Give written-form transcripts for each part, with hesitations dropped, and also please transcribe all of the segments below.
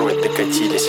шифровать докатились.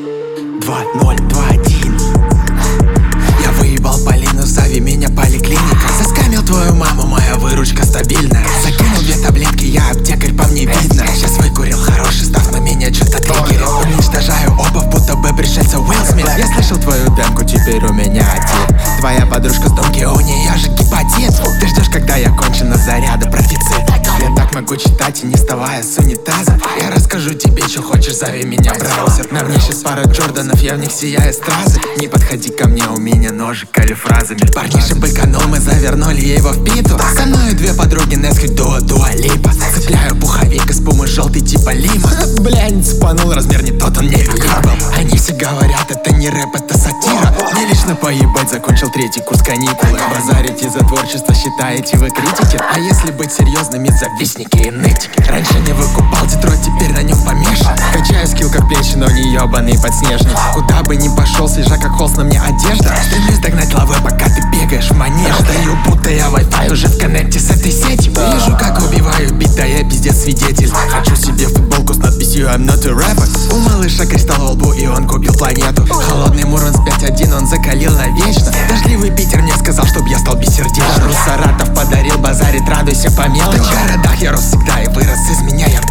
2021. Я выебал Полину, зови меня поликлиника. Заскамил твою маму, моя выручка стабильная. Закинул 2 таблетки, я аптекарь, по мне видно. Сейчас выкурил хороший став, на меня что-то триггерит. Уничтожаю обувь, будто бы пришельца Уилл Смит. Я слышал твою демку, теперь у меня один. Твоя подружка с Донки, у нее же гепатит. Ты ждешь, когда я кончу на заряды профицит. Я так могу читать и не вставая с унитаза. Я расскажу тебе, что хочешь, зови меня браузер. На мне сейчас пара Джорданов, я в них сияю стразы. Не подходи ко мне, у меня ножик или фразами. Парниша быканул, мы завернули его в питу. Со мной 2 подруги, Несквик, Дуа Липа. Цепляю пуховик из пумы желтый типа лима. Бля, не цепанул, размер не тот, он не велик был. Они все говорят, это не рэп, это сатира. Мне лично поебать, закончил 3-й курс каникулы. Базарите за творчество, считаете вы критики. А если быть серьезными, завистники и нытики. Раньше не выкупал Детройт, теперь на нем помешан. Качаю скилл как плечи, но не ебаный подснежник. Куда бы ни пошел, свежа как холст, на мне одежда. Стремлюсь догнать лавы, пока ты бегаешь в манеж. Даю, будто я Wi-Fi уже в коннекте с этой сетью. Вижу, как убиваю бит, да я пиздец свидетель. Хочу себе футболку с надписью I'm not a rapper. У малыша кристалл во лбу, и он купил планету. Холодный Муромец 5.1, он закалил навечно. Дождливый Питер мне сказал, чтоб я стал бессердечным. Рус Саратов подарил, базарит, радуйся по мелочи. В городах я рос всегда и вырос из меня я